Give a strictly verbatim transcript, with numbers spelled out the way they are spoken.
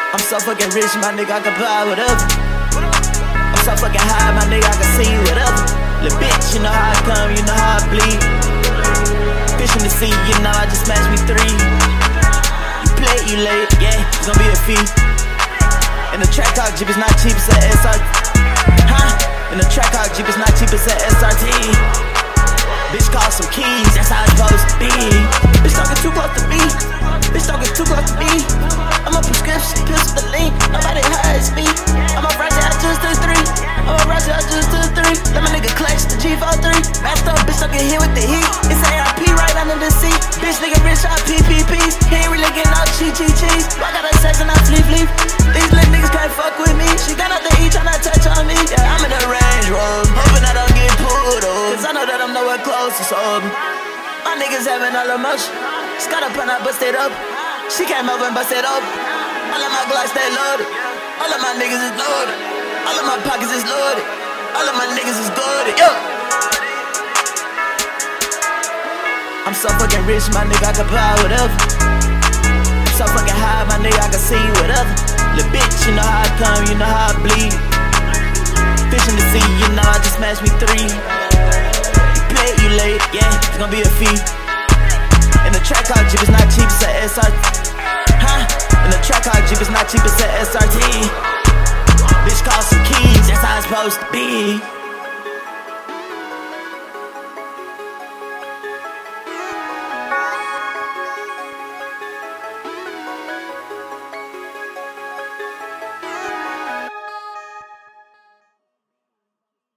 I'm so fucking rich, my nigga, I can buy whatever. I'm so fucking high, my nigga, I can see whatever. Lil' bitch, you know how I come, you know how I bleed. Fish in the sea, you know I just smashed me three. You play, you late, yeah, it's gonna be a fee. And the track talk Jeep is not cheap, it's a S R T. Huh? And the track talk Jeep is not cheap, it's a S R T. Bitch call some keys, that's how it's supposed to be. Bitch talking too close to me. Bitch talking too close to me. I'm a prescription, pills with the lean. Nobody hides me. I'm a Roger, I just took three. I'm a Roger, I just took three. Let my nigga clutch the G forty-three. Master up, bitch don't get hit with the heat. It's A R P right under the seat. Bitch nigga rich, I P P Ps. He ain't really getting no cheese, cheese, cheese. I got a sex and I fleep, fleep. These little niggas can't fuck with me. She got nothing to eat, tryna touch on me. Yeah, I'm in the Range Rover, hoping I don't get pulled over. Cause I know that I'm nowhere close to sober. My niggas having all emotion. Scott up and I bust it up. She came over and busted up. All of my Glocks stay loaded. All of my niggas is loaded. All of my pockets is loaded. All of my niggas is loaded. Yo. I'm so fucking rich, my nigga, I can buy whatever. I'm so fucking high, my nigga, I can see whatever. Lil' bitch, you know how I come, you know how I bleed. Fish in the sea, you know I just smashed me three. You play, you late, yeah, it's gonna be a fee. And the track talk Jeep is not cheap, it's a S R T. Huh? And the track talk Jeep is not cheap, it's a S R T. Bitch call some keys, that's how it's supposed to be.